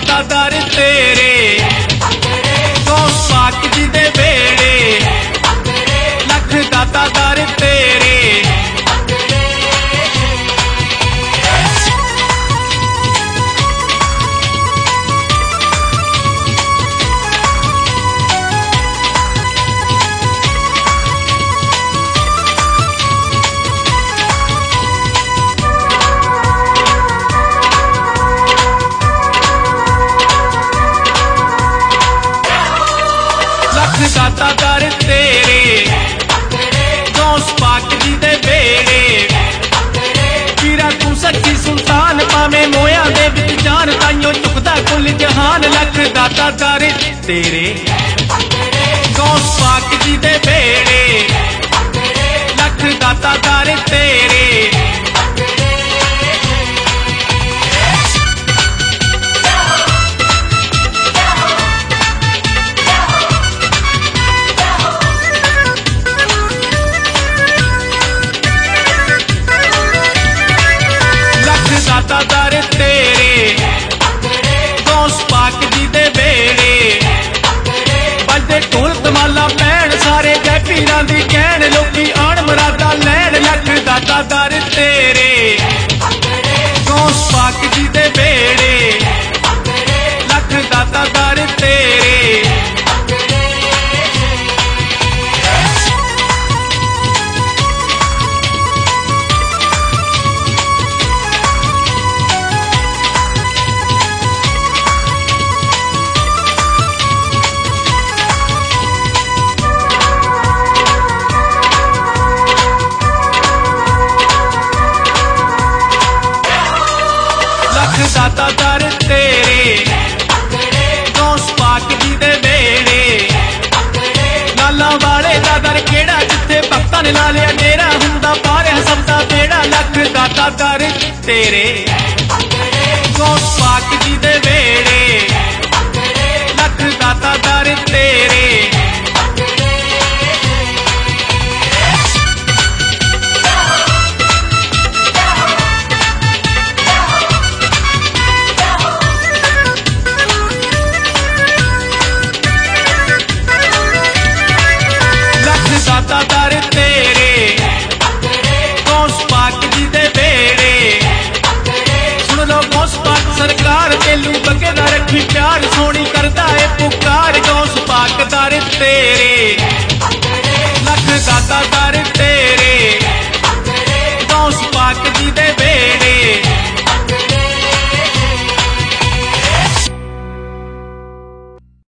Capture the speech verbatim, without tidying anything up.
दाता दर तेरे गौस पाक जी दे बेड़े लख दाता दर तेरे दाता दर तेरे गौस पाक जी दे बेड़े पीरा तू सच्ची सुल्तान पावे मोया दे विच जान ताइयों चुकदा कुल जहान लख दाता दर तेरे गौस पाक जी दे बेड़े लख दाता दर तेरे दाता दर तेरे गौस पाक जी दे बेड़े बजदे ढोल धमाला पैण सारे जै पीरां दी कहण लोकी आण मुरादा लैण लख दाता दर तेरे गौस पाक जी दे बेड़े लख दाता दर तेरे दाता दर तेरे गौस पाक जी दे बेड़े लाला वाले दा दर केड़ा जिथे भक्तां ने ला लिया डेरा हुंदा पार सब दा बेड़ा लख दाता दर तेरे गौस पाक जी दे बेड़े लख दाता दर तेरे दाता दर तेरे गौस पाक जी दे बेड़े सुन लो गौस पाक सरकार तेलू बगे दा रखी प्यार सोनी करदा है पुकार गौस पाक दर तेरे